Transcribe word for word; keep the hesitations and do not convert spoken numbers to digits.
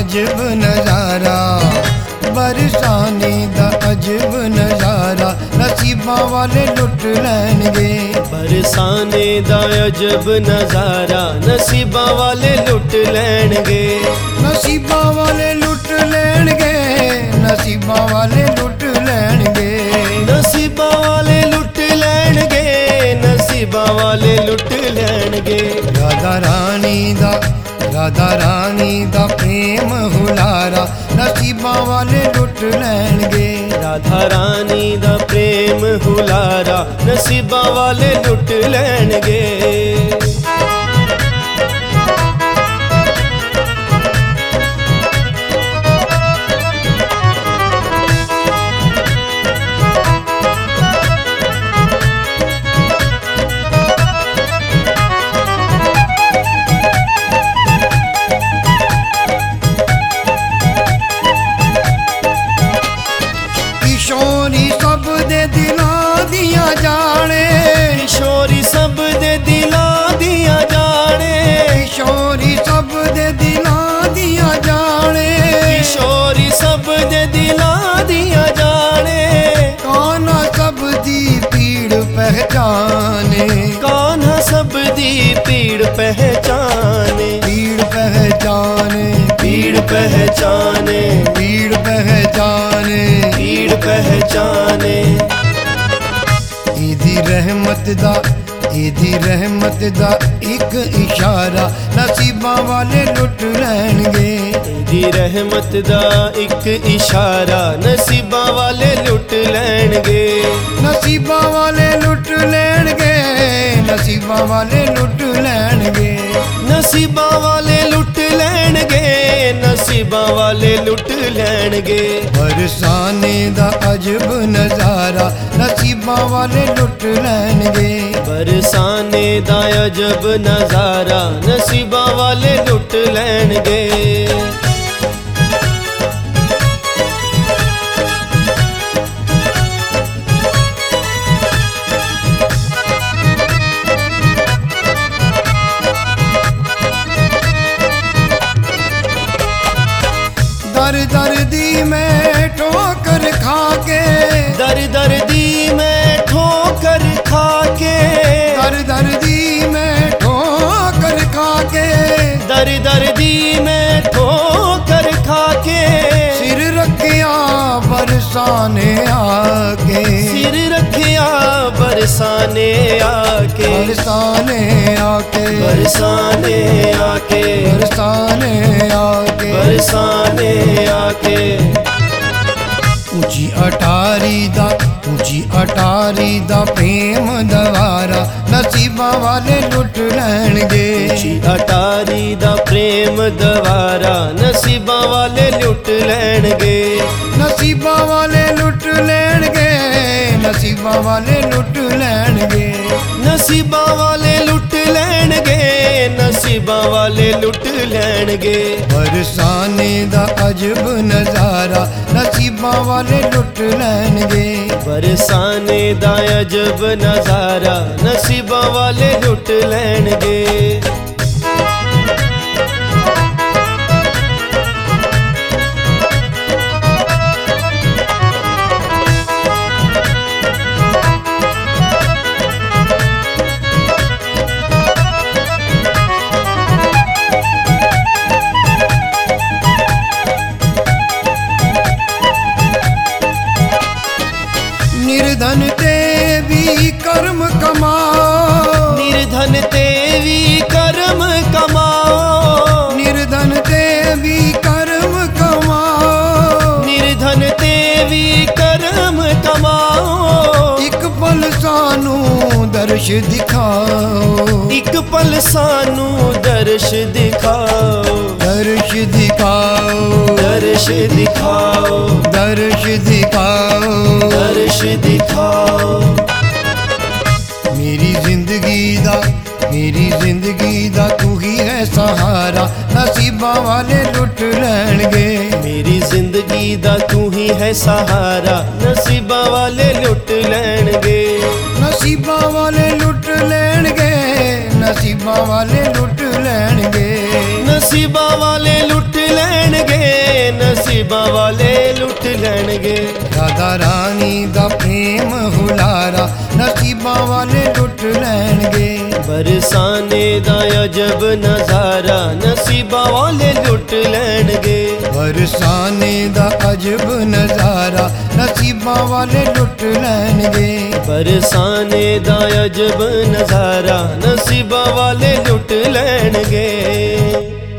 अजब नज़ारा, बरसाने दा अजब नज़ारा, नसीबां वाले लुट लैणगे। बरसाने दा अजब नज़ारा, नसीबां वाले लुट लैणगे। नसीबां वाले लुट लैणगे, नसीबां वाले लुट लैणगे। नसीबां वाले लुट लैणगे, नसीबां वाले लुट लैणगे। राधा रानी दा राधा रानी दा प्रेम हुलारा, नसीबां वाले लुट लैणगे। राधा रानी दा प्रेम हुलारा, नसीबां वाले लुट लैणगे। किशोरी सब दे दिलां दियां जाने, किशोरी सब दे दिलां दियां जाने। किशोरी सब दे दिलां दियां जाने। किशोरी सब दे दिलां दियां जाने। कान्हा सब दी पीड़ पहचाने, कान्हा सब दी पीड़ पहचाने। पीड़ पहचाने, पीड़ पहचाने, पीड़ पहचाने, पीड़ पहचाने। इदी रहमत दा इदी रहमत दा एक इशारा, नसीबां वाले लुट लैणगे। इदी रहमत दा एक इशारा, नसीबां वाले लुट लैणगे। नसीबां वाले लुट लैणगे, नसीबां वाले लुट लैणगे। नसीबां वाले लुट लैणगे, नसीबां वाले लुट लैणगे। बरसाने दा अजब नज़ारा, नसीबां वाले लुट लैणगे। बरसाने दा अजब नज़ारा, नसीबां वाले लुट लैणगे। दर दर दी मैं ठोकर खाके, दर दर दी मैं ठोकर खाके। दर दर दी मैं ठोकर खाके। दर दर दी मैं ठोकर खाके। सिर रखिया बरसाने आके, सिर रखिया बरसाने आके। बरसाने आके, बरसाने आके, बरसाने आके, बरसाने आके। ऊंची अटारी दा ऊंची अटारी दा प्रेम दवारा, नसीबां वाले लुट लैणगे। ऊंची अटारी दा प्रेम दवारा, नसीबां वाले लुट लैणगे। नसीबां वाले लुट लैणगे, नसीबां वाले लुट लैणगे। नसीबां वाले लुट लैणगे, नसीबां वाले लुट लैणगे। बरसाने दा अजब नज़ारा, नसीबां वाले लुट लैणगे। बरसाने दा अजब नज़ारा, नसीबां वाले लुट लैणगे। निर्धन ते भी कर्म कमाओ, निर्धन ते भी कर्म कमाओ। निर्धन ते भी कर्म कमाओ। निर्धन ते भी कर्म कमाओ। एक पल सानू दर्श दिखाओ, एक पल सानू दर्श दिखाओ। दर्श दिखाओ, दर्श दिखाओ, दर्श दिखाओ, दर्श दिखाओ। मेरी जिंदगी दा मेरी जिंदगी दा तू ही है सहारा, नसीबां वाले लुट लैणगे। मेरी जिंदगी दा तू ही है सहारा, नसीबां वाले लुट लैणगे। नसीबां वाले लुट लैणगे, नसीबां वाले लुट लैणगे। नसीबां वाले लुट लैणगे, ਨਸੀਬਾਂ ਵਾਲੇ ਲੁੱਟ ਲੈਣਗੇ। ਰਾਧਾ ਰਾਣੀ ਦਾ ਪ੍ਰੇਮ ਹੁਲਾਰਾ ਨਸੀਬਾਂ ਵਾਲੇ ਲੁੱਟ ਲੈਣਗੇ। ਬਰਸਾਨੇ ਦਾ ਅਜਬ ਨਜ਼ਾਰਾ ਨਸੀਬਾਂ ਵਾਲੇ ਲੁੱਟ ਲੈਣਗੇ। ਬਰਸਾਨੇ ਦਾ ਅਜਬ ਨਜ਼ਾਰਾ ਨਸੀਬਾਂ ਵਾਲੇ ਲੁੱਟ ਲੈਣਗੇ। ਬਰਸਾਨੇ ਦਾ ਅਜਬ ਨਜ਼ਾਰਾ ਨਸੀਬਾਂ ਵਾਲੇ ਲੁੱਟ ਲੈਣਗੇ।